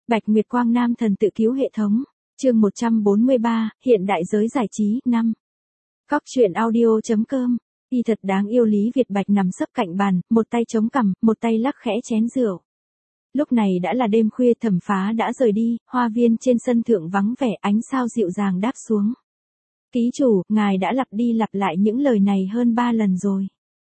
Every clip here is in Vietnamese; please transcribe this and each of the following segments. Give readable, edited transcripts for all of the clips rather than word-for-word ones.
Bạch Nguyệt Quang Nam thần tự cứu hệ thống. Chương 143, hiện đại giới giải trí, 5. Cóc truyện audio.com. Y thật đáng yêu. Lý Việt Bạch nằm sấp cạnh bàn, một tay chống cằm, một tay lắc khẽ chén rượu. Lúc này đã là đêm khuya, Thẩm Phá đã rời đi, hoa viên trên sân thượng vắng vẻ, ánh sao dịu dàng đáp xuống. Ký chủ, ngài đã lặp đi lặp lại những lời này hơn 3 lần rồi.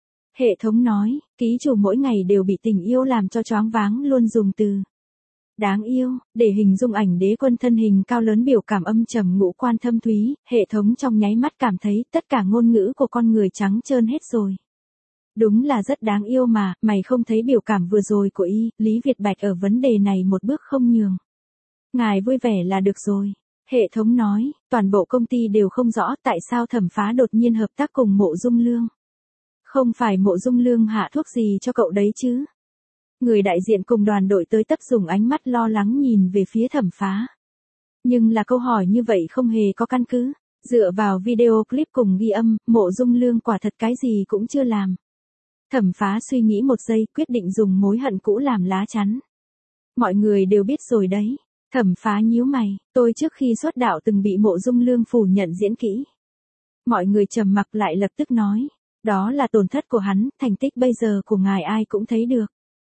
Hệ thống nói, ký chủ mỗi ngày đều bị tình yêu làm cho choáng váng, luôn dùng từ đáng yêu để hình dung ảnh đế quân thân hình cao lớn, biểu cảm âm trầm, ngũ quan thâm thúy. Hệ thống trong nháy mắt cảm thấy tất cả ngôn ngữ của con người trắng trơn hết rồi. Đúng là rất đáng yêu mà, mày không thấy biểu cảm vừa rồi của y? Lý Việt Bạch ở vấn đề này một bước không nhường. Ngài vui vẻ là được rồi. Hệ thống nói, toàn bộ công ty đều không rõ tại sao Thẩm Phá đột nhiên hợp tác cùng Mộ Dung Lương. Không phải Mộ Dung Lương hạ thuốc gì cho cậu đấy chứ? Người đại diện cùng đoàn đội tới tấp dùng ánh mắt lo lắng nhìn về phía Thẩm Phá. Nhưng là câu hỏi như vậy không hề có căn cứ. Dựa vào video clip cùng ghi âm, Mộ Dung Lương quả thật cái gì cũng chưa làm. Thẩm Phá suy nghĩ một giây, quyết định dùng mối hận cũ làm lá chắn. Mọi người đều biết rồi đấy. Thẩm Phá nhíu mày, tôi trước khi xuất đạo từng bị Mộ Dung Lương phủ nhận diễn kỹ. Mọi người trầm mặc, lại lập tức nói, đó là tổn thất của hắn, thành tích bây giờ của ngài ai cũng thấy được.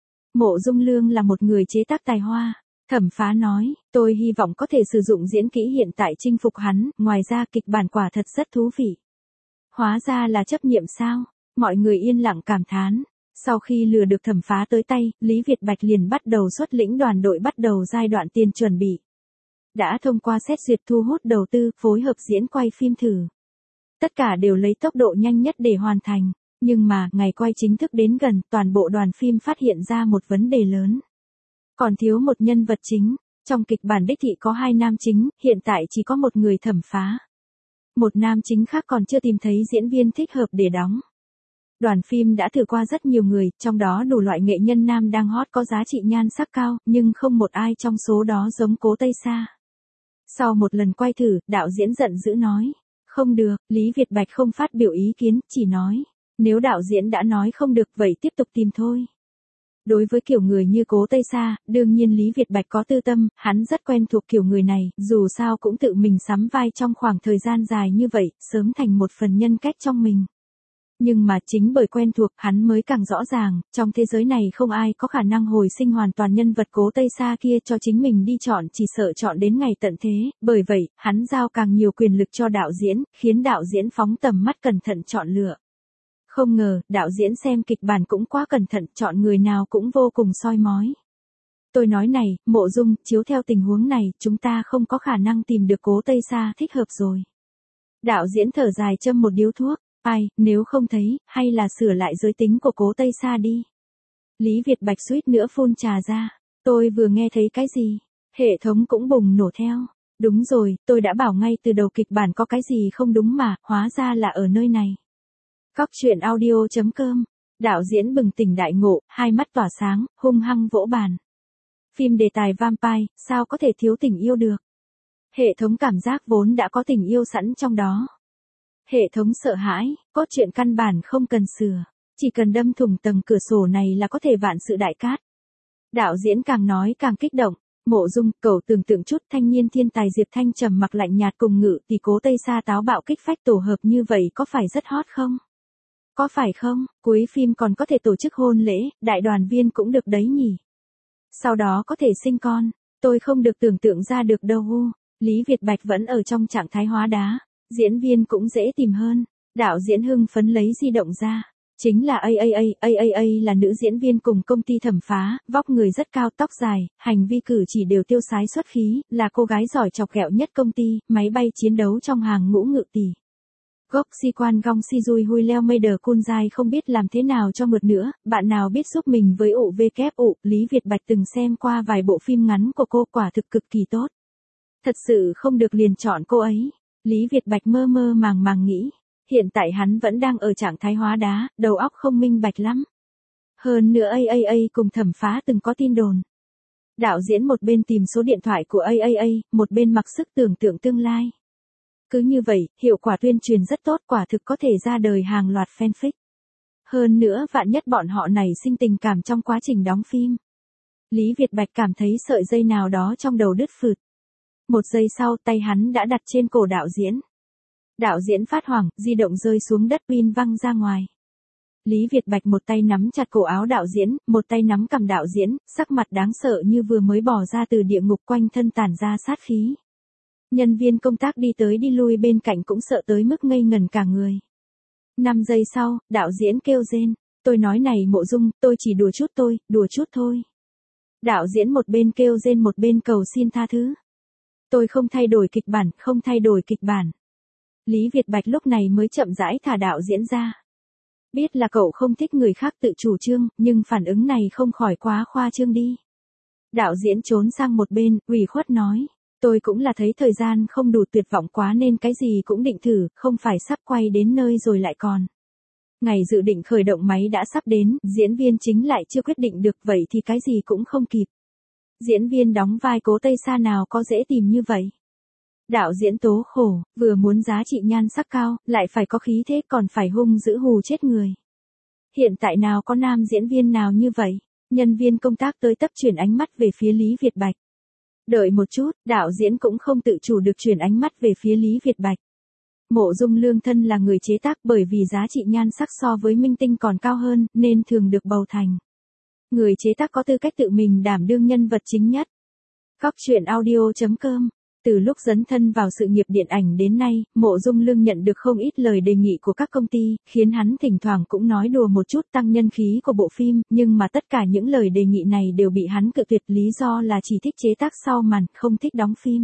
Mộ Dung Lương là một người chế tác tài hoa. Thẩm Phá nói, tôi hy vọng có thể sử dụng diễn kỹ hiện tại chinh phục hắn, ngoài ra kịch bản quả thật rất thú vị. Hóa ra là chấp nhiệm sao? Mọi người yên lặng cảm thán. Sau khi lừa được Thẩm Phá tới tay, Lý Việt Bạch liền bắt đầu xuất lĩnh đoàn đội, bắt đầu giai đoạn tiền chuẩn bị. Đã thông qua xét duyệt, thu hút đầu tư, phối hợp diễn quay phim thử. Tất cả đều lấy tốc độ nhanh nhất để hoàn thành. Nhưng mà, ngày quay chính thức đến gần, toàn bộ đoàn phim phát hiện ra một vấn đề lớn. Còn thiếu một nhân vật chính. Trong kịch bản đích thị có 2 nam chính, hiện tại chỉ có một người, Thẩm Phá. Một nam chính khác còn chưa tìm thấy diễn viên thích hợp để đóng. Đoàn phim đã thử qua rất nhiều người, trong đó đủ loại nghệ nhân nam đang hot có giá trị nhan sắc cao, nhưng không một ai trong số đó giống Cố Tây Sa. Sau một lần quay thử, đạo diễn giận dữ nói, không được. Lý Việt Bạch không phát biểu ý kiến, chỉ nói, nếu đạo diễn đã nói không được vậy tiếp tục tìm thôi. Đối với kiểu người như Cố Tây Sa, đương nhiên Lý Việt Bạch có tư tâm, hắn rất quen thuộc kiểu người này, dù sao cũng tự mình sắm vai trong khoảng thời gian dài như vậy, sớm thành một phần nhân cách trong mình. Nhưng mà chính bởi quen thuộc, hắn mới càng rõ ràng, trong thế giới này không ai có khả năng hồi sinh hoàn toàn nhân vật Cố Tây Sa kia cho chính mình đi chọn, chỉ sợ chọn đến ngày tận thế. Bởi vậy, hắn giao càng nhiều quyền lực cho đạo diễn, khiến đạo diễn phóng tầm mắt cẩn thận chọn lựa. Không ngờ, đạo diễn xem kịch bản cũng quá cẩn thận, chọn người nào cũng vô cùng soi mói. Tôi nói này, Mộ Dung, chiếu theo tình huống này, chúng ta không có khả năng tìm được Cố Tây Sa thích hợp rồi. Đạo diễn thở dài châm một điếu thuốc. Ai, nếu không thấy, hay là sửa lại giới tính của Cố Tây Sa đi. Lý Việt Bạch suýt nữa phun trà ra. Tôi vừa nghe thấy cái gì? Hệ thống cũng bùng nổ theo. Đúng rồi, tôi đã bảo ngay từ đầu kịch bản có cái gì không đúng mà, hóa ra là ở nơi này. Cóc truyện audio.com. Đạo diễn bừng tỉnh đại ngộ, hai mắt tỏa sáng, hung hăng vỗ bàn. Phim đề tài vampire, sao có thể thiếu tình yêu được? Hệ thống cảm giác vốn đã có tình yêu sẵn trong đó. Hệ thống sợ hãi, cốt truyện căn bản không cần sửa, chỉ cần đâm thủng tầng cửa sổ này là có thể vạn sự đại cát. Đạo diễn càng nói càng kích động. Mộ Dung, cậu tưởng tượng chút, thanh niên thiên tài Diệp Thanh trầm mặc lạnh nhạt cùng Ngự thì Cố Tây Sa táo bạo kích phách tổ hợp như vậy có phải rất hot không? Có phải không? Cuối phim còn có thể tổ chức hôn lễ, đại đoàn viên cũng được đấy nhỉ? Sau đó có thể sinh con, tôi không được tưởng tượng ra được đâu. Lý Việt Bạch vẫn ở trong trạng thái hóa đá. Diễn viên cũng dễ tìm hơn. Đạo diễn hưng phấn lấy di động ra. Chính là AAA là nữ diễn viên cùng công ty Thẩm Phá, vóc người rất cao, tóc dài, hành vi cử chỉ đều tiêu sái xuất khí, là cô gái giỏi chọc ghẹo nhất công ty, máy bay chiến đấu trong hàng ngũ Ngự tỷ. Gốc si quan gong si dui hui leo mây đờ cun dai không biết làm thế nào cho mượt nữa, bạn nào biết giúp mình với ụ. Lý Việt Bạch từng xem qua vài bộ phim ngắn của cô, quả thực cực kỳ tốt. Thật sự không được liền chọn cô ấy. Lý Việt Bạch mơ mơ màng nghĩ, hiện tại hắn vẫn đang ở trạng thái hóa đá, đầu óc không minh bạch lắm. Hơn nữa AAA cùng Thẩm Phá từng có tin đồn. Đạo diễn một bên tìm số điện thoại của AAA, một bên mặc sức tưởng tượng tương lai. Cứ như vậy, hiệu quả tuyên truyền rất tốt, quả thực có thể ra đời hàng loạt fanfic. Hơn nữa vạn nhất bọn họ nảy sinh tình cảm trong quá trình đóng phim. Lý Việt Bạch cảm thấy sợi dây nào đó trong đầu đứt phượt. Một giây sau tay hắn đã đặt trên cổ đạo diễn. Đạo diễn phát hoảng, di động rơi xuống đất pin văng ra ngoài. Lý Việt Bạch một tay nắm chặt cổ áo đạo diễn, một tay nắm cằm đạo diễn, sắc mặt đáng sợ như vừa mới bỏ ra từ địa ngục, quanh thân tản ra sát khí. Nhân viên công tác đi tới đi lui bên cạnh cũng sợ tới mức ngây ngẩn cả người. 5 giây sau, đạo diễn kêu rên. Tôi nói này Mộ Dung, tôi chỉ đùa chút thôi. Đạo diễn một bên kêu rên một bên cầu xin tha thứ. Tôi không thay đổi kịch bản. Lý Việt Bạch lúc này mới chậm rãi thả đạo diễn ra. Biết là cậu không thích người khác tự chủ trương, nhưng phản ứng này không khỏi quá khoa trương đi. Đạo diễn trốn sang một bên, ủy khuất nói. Tôi cũng là thấy thời gian không đủ, tuyệt vọng quá nên cái gì cũng định thử, không phải sắp quay đến nơi rồi lại còn. Ngày dự định khởi động máy đã sắp đến, diễn viên chính lại chưa quyết định được, vậy thì cái gì cũng không kịp. Diễn viên đóng vai Cố Tây Sa nào có dễ tìm như vậy. Đạo diễn tố khổ, vừa muốn giá trị nhan sắc cao, lại phải có khí thế, còn phải hung dữ hù chết người. Hiện tại nào có nam diễn viên nào như vậy. Nhân viên công tác tới tấp chuyển ánh mắt về phía Lý Việt Bạch. Đợi một chút, đạo diễn cũng không tự chủ được chuyển ánh mắt về phía Lý Việt Bạch. Mộ Dung Lương thân là người chế tác, bởi vì giá trị nhan sắc so với minh tinh còn cao hơn, nên thường được bầu thành. Người chế tác có tư cách tự mình đảm đương nhân vật chính nhất. Cóc truyện audio.com. Từ lúc dấn thân vào sự nghiệp điện ảnh đến nay, Mộ Dung Lương nhận được không ít lời đề nghị của các công ty, khiến hắn thỉnh thoảng cũng nói đùa một chút tăng nhân khí của bộ phim, nhưng mà tất cả những lời đề nghị này đều bị hắn cự tuyệt, lý do là chỉ thích chế tác sau màn, không thích đóng phim.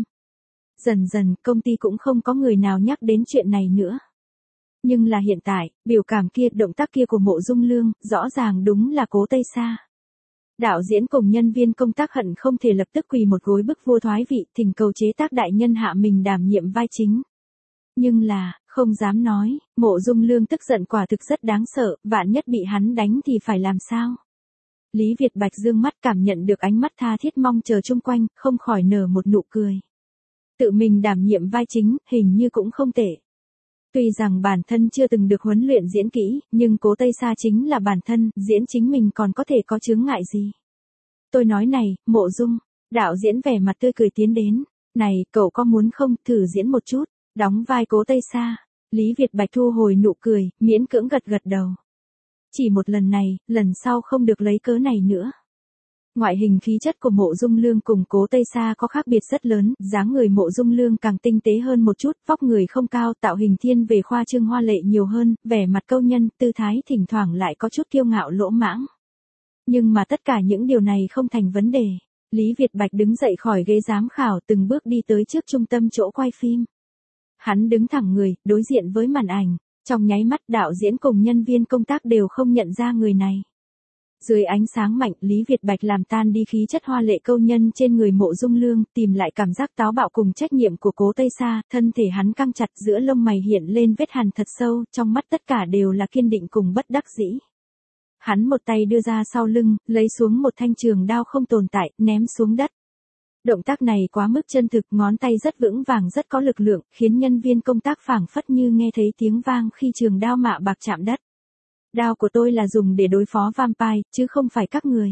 Dần dần, công ty cũng không có người nào nhắc đến chuyện này nữa. Nhưng là hiện tại, biểu cảm kia, động tác kia của Mộ Dung Lương, rõ ràng đúng là Cố Tây Sa. Đạo diễn cùng nhân viên công tác hận không thể lập tức quỳ một gối bức vua thoái vị, thỉnh cầu chế tác đại nhân hạ mình đảm nhiệm vai chính. Nhưng là, không dám nói, Mộ Dung Lương tức giận quả thực rất đáng sợ, vạn nhất bị hắn đánh thì phải làm sao? Lý Việt Bạch dương mắt cảm nhận được ánh mắt tha thiết mong chờ chung quanh, không khỏi nở một nụ cười. Tự mình đảm nhiệm vai chính, hình như cũng không tệ. Tuy rằng bản thân chưa từng được huấn luyện diễn kỹ, nhưng Cố Tây Sa chính là bản thân, diễn chính mình còn có thể có chướng ngại gì. Tôi nói này, Mộ Dung, đạo diễn vẻ mặt tươi cười tiến đến. Này, cậu có muốn không, thử diễn một chút, đóng vai Cố Tây Sa. Lý Việt Bạch thu hồi nụ cười, miễn cưỡng gật gật đầu. Chỉ một lần này, lần sau không được lấy cớ này nữa. Ngoại hình khí chất của Mộ Dung Lương cùng Cố Tây Sa có khác biệt rất lớn, dáng người Mộ Dung Lương càng tinh tế hơn một chút, vóc người không cao, tạo hình thiên về khoa trương hoa lệ nhiều hơn, vẻ mặt câu nhân, tư thái thỉnh thoảng lại có chút kiêu ngạo lỗ mãng. Nhưng mà tất cả những điều này không thành vấn đề. Lý Việt Bạch đứng dậy khỏi ghế giám khảo, từng bước đi tới trước trung tâm chỗ quay phim. Hắn đứng thẳng người, đối diện với màn ảnh, trong nháy mắt đạo diễn cùng nhân viên công tác đều không nhận ra người này. Dưới ánh sáng mạnh, Lý Việt Bạch làm tan đi khí chất hoa lệ câu nhân trên người Mộ Dung Lương, tìm lại cảm giác táo bạo cùng trách nhiệm của Cố Tây Sa, thân thể hắn căng chặt, giữa lông mày hiện lên vết hằn thật sâu, trong mắt tất cả đều là kiên định cùng bất đắc dĩ. Hắn một tay đưa ra sau lưng, lấy xuống một thanh trường đao không tồn tại, ném xuống đất. Động tác này quá mức chân thực, ngón tay rất vững vàng, rất có lực lượng, khiến nhân viên công tác phảng phất như nghe thấy tiếng vang khi trường đao mạ bạc chạm đất. Đao của tôi là dùng để đối phó vampire, chứ không phải các người.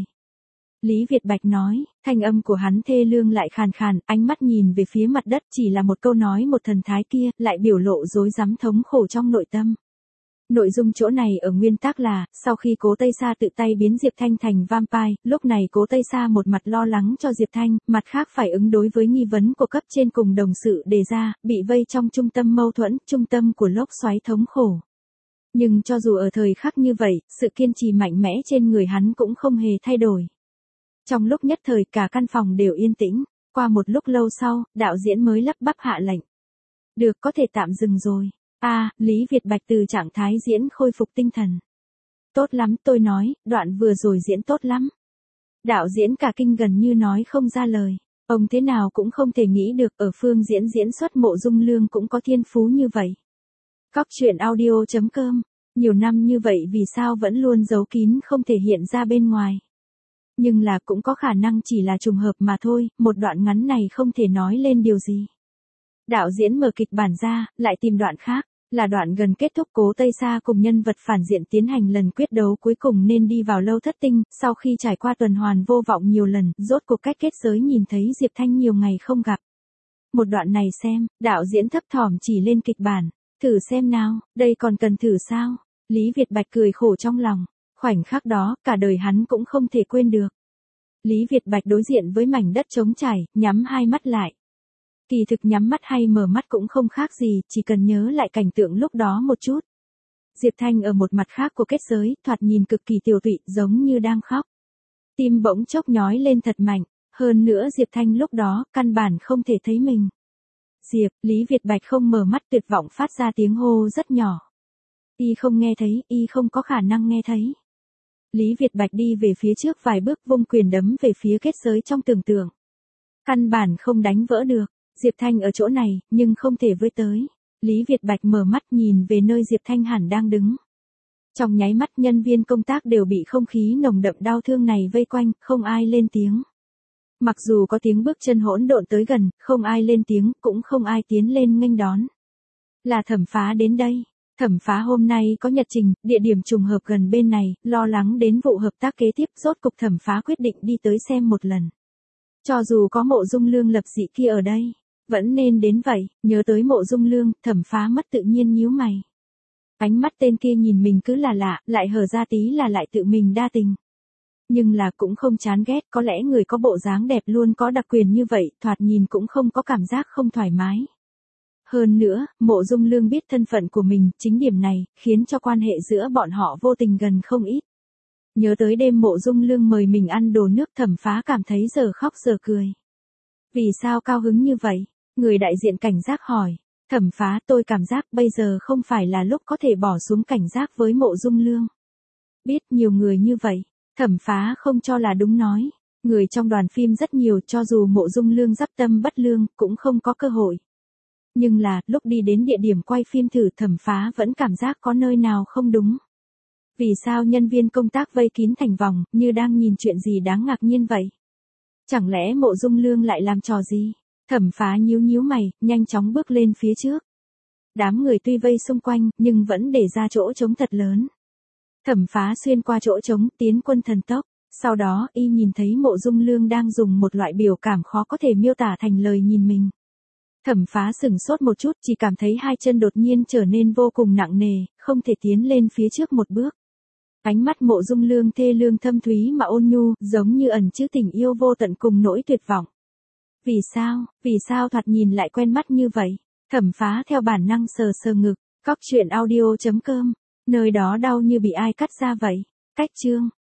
Lý Việt Bạch nói, thanh âm của hắn thê lương lại khàn khàn, ánh mắt nhìn về phía mặt đất, chỉ là một câu nói một thần thái kia, lại biểu lộ rối rắm thống khổ trong nội tâm. Nội dung chỗ này ở nguyên tắc là, sau khi Cố Tây Sa tự tay biến Diệp Thanh thành vampire, lúc này Cố Tây Sa một mặt lo lắng cho Diệp Thanh, mặt khác phải ứng đối với nghi vấn của cấp trên cùng đồng sự đề ra, bị vây trong trung tâm mâu thuẫn, trung tâm của lốc xoáy thống khổ. Nhưng cho dù ở thời khắc như vậy, sự kiên trì mạnh mẽ trên người hắn cũng không hề thay đổi. Trong lúc nhất thời cả căn phòng đều yên tĩnh, qua một lúc lâu sau, đạo diễn mới lắp bắp hạ lệnh. Được, có thể tạm dừng rồi. Lý Việt Bạch từ trạng thái diễn khôi phục tinh thần. Tốt lắm, tôi nói, đoạn vừa rồi diễn tốt lắm. Đạo diễn cả kinh gần như nói không ra lời. Ông thế nào cũng không thể nghĩ được ở phương diễn xuất Mộ Dung Lương cũng có thiên phú như vậy. Cóc truyện audio.com. Nhiều năm như vậy vì sao vẫn luôn giấu kín không thể hiện ra bên ngoài. Nhưng là cũng có khả năng chỉ là trùng hợp mà thôi, một đoạn ngắn này không thể nói lên điều gì. Đạo diễn mở kịch bản ra, lại tìm đoạn khác. Là đoạn gần kết thúc Cố Tây Sa cùng nhân vật phản diện tiến hành lần quyết đấu cuối cùng nên đi vào lâu thất tinh, sau khi trải qua tuần hoàn vô vọng nhiều lần, rốt cuộc cách kết giới nhìn thấy Diệp Thanh nhiều ngày không gặp. Một đoạn này xem, đạo diễn thấp thỏm chỉ lên kịch bản, thử xem nào, đây còn cần thử sao? Lý Việt Bạch cười khổ trong lòng, khoảnh khắc đó, cả đời hắn cũng không thể quên được. Lý Việt Bạch đối diện với mảnh đất trống trải, nhắm hai mắt lại. Kỳ thực nhắm mắt hay mở mắt cũng không khác gì, chỉ cần nhớ lại cảnh tượng lúc đó một chút. Diệp Thanh ở một mặt khác của kết giới, thoạt nhìn cực kỳ tiều tụy, giống như đang khóc. Tim bỗng chốc nhói lên thật mạnh, hơn nữa Diệp Thanh lúc đó, căn bản không thể thấy mình. Diệp, Lý Việt Bạch không mở mắt tuyệt vọng phát ra tiếng hô rất nhỏ. Y không nghe thấy, y không có khả năng nghe thấy. Lý Việt Bạch đi về phía trước vài bước vung quyền đấm về phía kết giới trong tưởng tượng. Căn bản không đánh vỡ được, Diệp Thanh ở chỗ này, nhưng không thể với tới. Lý Việt Bạch mở mắt nhìn về nơi Diệp Thanh hẳn đang đứng. Trong nháy mắt nhân viên công tác đều bị không khí nồng đậm đau thương này vây quanh, không ai lên tiếng. Mặc dù có tiếng bước chân hỗn độn tới gần, không ai lên tiếng, cũng không ai tiến lên nghênh đón. Là Thẩm Phá đến đây. Thẩm Phá hôm nay có nhật trình, địa điểm trùng hợp gần bên này, lo lắng đến vụ hợp tác kế tiếp, rốt cục Thẩm Phá quyết định đi tới xem một lần. Cho dù có Mộ Dung Lương lập dị kia ở đây, vẫn nên đến vậy, nhớ tới Mộ Dung Lương, Thẩm Phá mất tự nhiên nhíu mày. Ánh mắt tên kia nhìn mình cứ là lạ, lại hở ra tí là lại tự mình đa tình. Nhưng là cũng không chán ghét, có lẽ người có bộ dáng đẹp luôn có đặc quyền như vậy, thoạt nhìn cũng không có cảm giác không thoải mái. Hơn nữa, Mộ Dung Lương biết thân phận của mình, chính điểm này, khiến cho quan hệ giữa bọn họ vô tình gần không ít. Nhớ tới đêm Mộ Dung Lương mời mình ăn đồ nước, Thẩm Phá cảm thấy giờ khóc giờ cười. Vì sao cao hứng như vậy? Người đại diện cảnh giác hỏi. Thẩm Phá, tôi cảm giác bây giờ không phải là lúc có thể bỏ xuống cảnh giác với Mộ Dung Lương. Biết nhiều người như vậy, Thẩm Phá không cho là đúng nói. Người trong đoàn phim rất nhiều, cho dù Mộ Dung Lương dắp tâm bất lương, cũng không có cơ hội. Nhưng là, lúc đi đến địa điểm quay phim thử, Thẩm Phá vẫn cảm giác có nơi nào không đúng. Vì sao nhân viên công tác vây kín thành vòng, như đang nhìn chuyện gì đáng ngạc nhiên vậy? Chẳng lẽ Mộ Dung Lương lại làm trò gì? Thẩm Phá nhíu nhíu mày, nhanh chóng bước lên phía trước. Đám người tuy vây xung quanh, nhưng vẫn để ra chỗ trống thật lớn. Thẩm Phá xuyên qua chỗ trống, tiến quân thần tốc. Sau đó, y nhìn thấy Mộ Dung Lương đang dùng một loại biểu cảm khó có thể miêu tả thành lời nhìn mình. Thẩm Phá sửng sốt một chút, chỉ cảm thấy hai chân đột nhiên trở nên vô cùng nặng nề, không thể tiến lên phía trước một bước. Ánh mắt Mộ Dung Lương thê lương thâm thúy mà ôn nhu, giống như ẩn chứa tình yêu vô tận cùng nỗi tuyệt vọng. Vì sao thoạt nhìn lại quen mắt như vậy? Thẩm Phá theo bản năng sờ sờ ngực, cóc truyện audio.com, nơi đó đau như bị ai cắt ra vậy. Cách chương